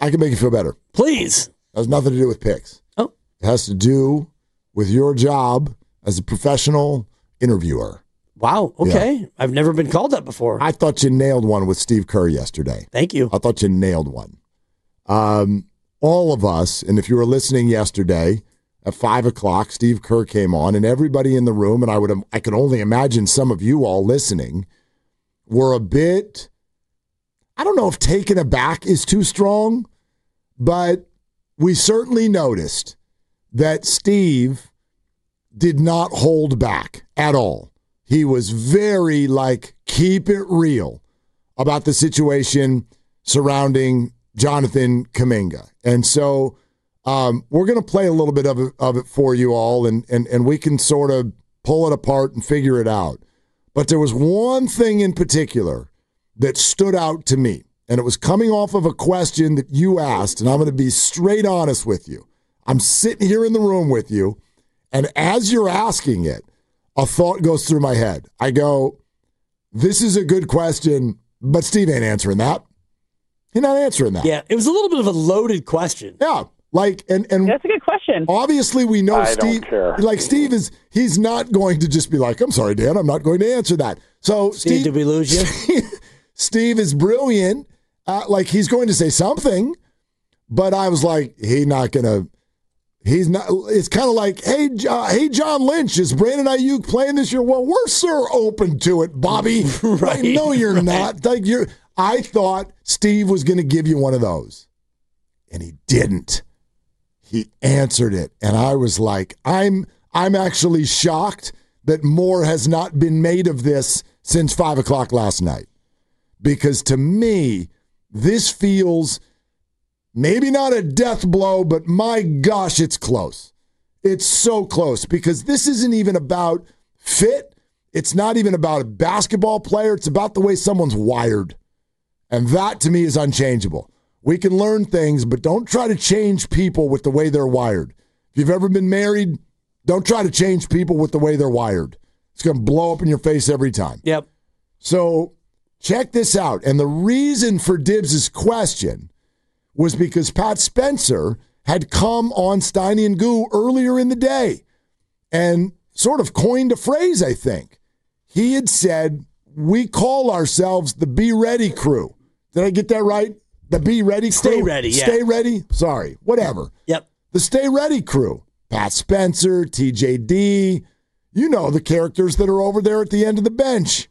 I can make you feel better. Please. It has nothing to do with picks. Oh. It has to do with your job as a professional interviewer. Wow. Okay. Yeah. I've never been called that before. I thought you nailed one with Steve Kerr yesterday. Thank you. I thought you nailed one. All of us, and if you were listening yesterday at 5 o'clock, Steve Kerr came on, and everybody in the room, and I could only imagine some of you all listening, were a bit, I don't know if taken aback is too strong, but we certainly noticed that Steve did not hold back at all. He was very, keep it real about the situation surrounding Jonathan Kuminga. And so we're going to play a little bit of it for you all, and we can sort of pull it apart and figure it out. But there was one thing in particular that stood out to me, and it was coming off of a question that you asked, and I'm going to be straight honest with you. I'm sitting here in the room with you, and as you're asking it, a thought goes through my head. I go, this is a good question, but Steve ain't answering that. He's not answering that. Yeah, it was a little bit of a loaded question. Yeah, and that's a good question. Obviously, we know Steve. Don't care. Steve he's not going to just be like, I'm sorry, Dan, I'm not going to answer that. So Steve, did we lose you? Steve is brilliant. He's going to say something, but I was like, he's not. It's kind of like, hey, John Lynch, is Brandon Ayuk playing this year? Well, we're sure open to it, Bobby. Right. No, you're not. I thought Steve was going to give you one of those, and he didn't. He answered it, and I was like, I'm actually shocked that more has not been made of this since 5 o'clock last night, because to me, this feels maybe not a death blow, but my gosh, it's close. It's so close, because this isn't even about fit. It's not even about a basketball player. It's about the way someone's wired. And that, to me, is unchangeable. We can learn things, but don't try to change people with the way they're wired. If you've ever been married, don't try to change people with the way they're wired. It's going to blow up in your face every time. Yep. So check this out. And the reason for Dibbs' question was because Pat Spencer had come on Steiny and Goo earlier in the day and sort of coined a phrase, I think. He had said, we call ourselves the Be Ready crew. Did I get that right? The Be Ready crew? Stay Ready, yeah. Stay Ready? Sorry, whatever. Yep. The Stay Ready crew. Pat Spencer, TJD, you know the characters that are over there at the end of the bench.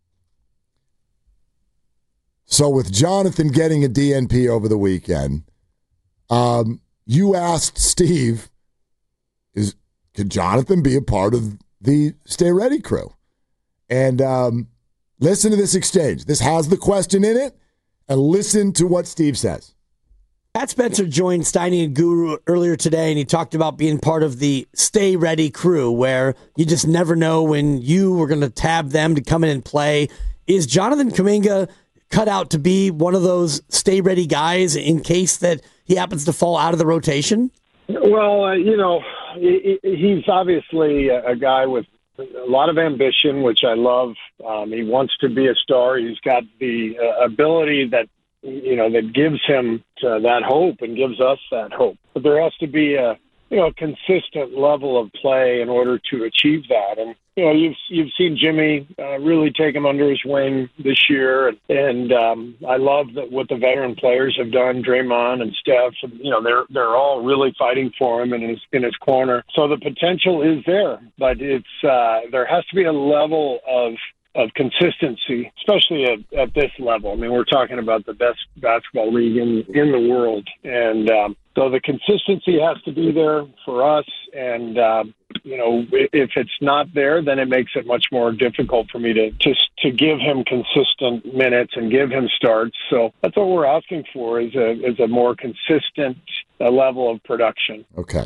So with Jonathan getting a DNP over the weekend, you asked Steve, could Jonathan be a part of the Stay Ready crew? And listen to this exchange. This has the question in it, and listen to what Steve says. Pat Spencer joined Steiny and Guru earlier today, and he talked about being part of the Stay Ready crew, where you just never know when you were going to tab them to come in and play. Is Jonathan Kuminga cut out to be one of those Stay Ready guys in case that he happens to fall out of the rotation? Well, he's obviously a guy with a lot of ambition, which I love. He wants to be a star. He's got the ability that gives him that hope and gives us that hope. But there has to be a consistent level of play in order to achieve that. And you've seen Jimmy really take him under his wing this year, and I love what the veteran players have done. Draymond and Steph, they're all really fighting for him in his corner. So the potential is there, but it's there has to be a level of consistency, especially at this level. I mean, we're talking about the best basketball league in the world, and so the consistency has to be there for us. And if it's not there, then it makes it much more difficult for me to give him consistent minutes and give him starts. So that's what we're asking for is a more consistent level of production. Okay.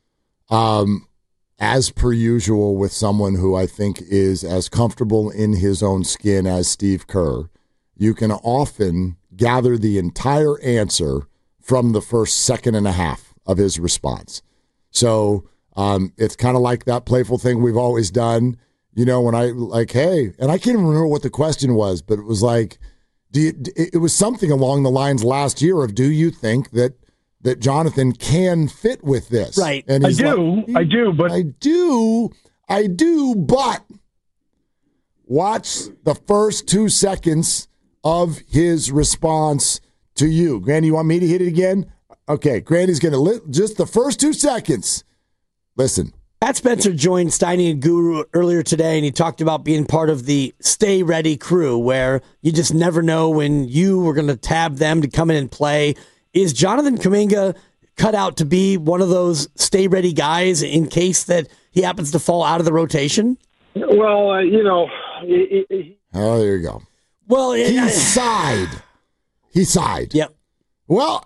As per usual with someone who I think is as comfortable in his own skin as Steve Kerr, you can often gather the entire answer from the first second and a half of his response. So it's kind of like that playful thing we've always done, when I hey, and I can't even remember what the question was, but it was like, It was something along the lines last year of, do you think that Jonathan can fit with this? Right. And I do, but I do, but watch the first 2 seconds of his response to you. Granny, you want me to hit it again? Okay, Granny's going to just the first 2 seconds. Listen. Pat Spencer joined Steiny and Guru earlier today, and he talked about being part of the Stay Ready crew, where you just never know when you were going to tab them to come in and play. Is Jonathan Kuminga cut out to be one of those Stay Ready guys in case that he happens to fall out of the rotation? well, Oh, there you go. Well, He sighed. Yep. Well,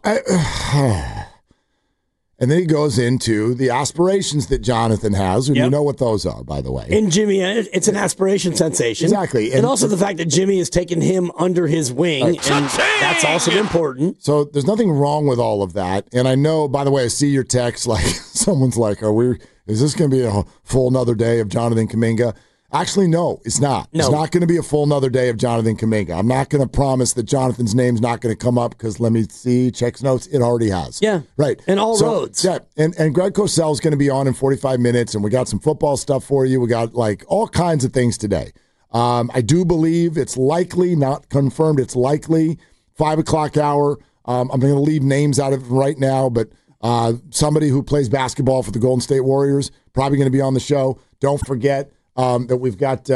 and then he goes into the aspirations that Jonathan has, and you know what those are, by the way. And Jimmy, it's an aspiration sensation. Exactly. And also the fact that Jimmy has taken him under his wing, and that's also important. So there's nothing wrong with all of that. And I know, by the way, I see your text, like someone's like, is this going to be a full another day of Jonathan Kuminga? Actually, no, it's not. No. It's not going to be a full another day of Jonathan Kuminga. I'm not going to promise that Jonathan's name's not going to come up because let me see, checks notes, it already has. Yeah. Right. And all roads. Yeah. And Greg Cosell's going to be on in 45 minutes, and we got some football stuff for you. We got like all kinds of things today. I do believe it's likely, not confirmed, it's likely 5 o'clock hour. I'm going to leave names out of it right now, but somebody who plays basketball for the Golden State Warriors probably going to be on the show. Don't forget that we've got,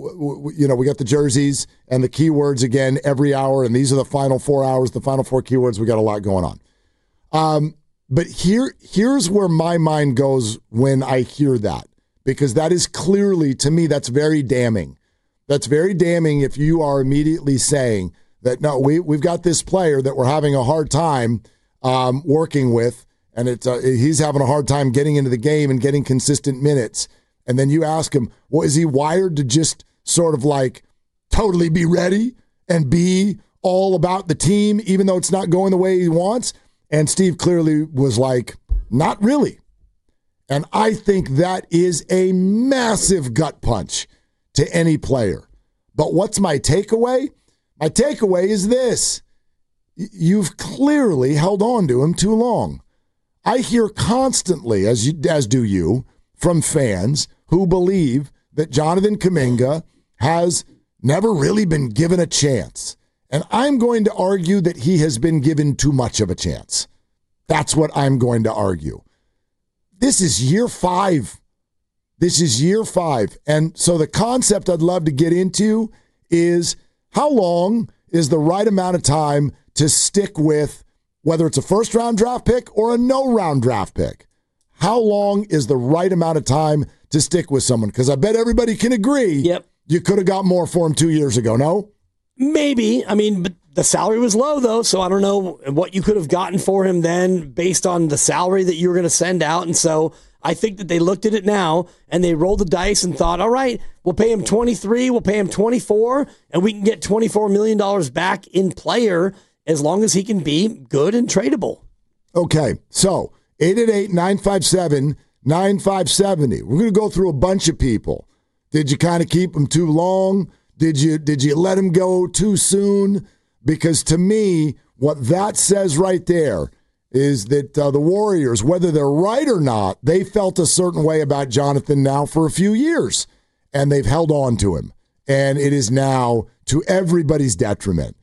we got the jerseys and the keywords again every hour, and these are the final 4 hours, the final 4 keywords. We got a lot going on. But here's where my mind goes when I hear that, because that is clearly, to me, that's very damning. That's very damning if you are immediately saying that, no, we've got this player that we're having a hard time working with, and he's having a hard time getting into the game and getting consistent minutes. And then you ask him, well, is he wired to just sort of like totally be ready and be all about the team, even though it's not going the way he wants? And Steve clearly was like, not really. And I think that is a massive gut punch to any player. But what's my takeaway? My takeaway is this. You've clearly held on to him too long. I hear constantly, as do you, from fans who believe that Jonathan Kuminga has never really been given a chance. And I'm going to argue that he has been given too much of a chance. That's what I'm going to argue. This is year 5. This is year 5. And so the concept I'd love to get into is how long is the right amount of time to stick with, whether it's a first-round draft pick or a no-round draft pick. How long is the right amount of time to stick with someone? Because I bet everybody can agree you could have got more for him 2 years ago, no? Maybe. I mean, but the salary was low, though, so I don't know what you could have gotten for him then based on the salary that you were going to send out. And so I think that they looked at it now and they rolled the dice and thought, all right, we'll pay him 23, we'll pay him 24, and we can get $24 million back in player as long as he can be good and tradable. Okay, so 888-957-9570. We're going to go through a bunch of people. Did you kind of keep them too long? Did you let them go too soon? Because to me, what that says right there is that the Warriors, whether they're right or not, they felt a certain way about Jonathan now for a few years, and they've held on to him. And it is now to everybody's detriment.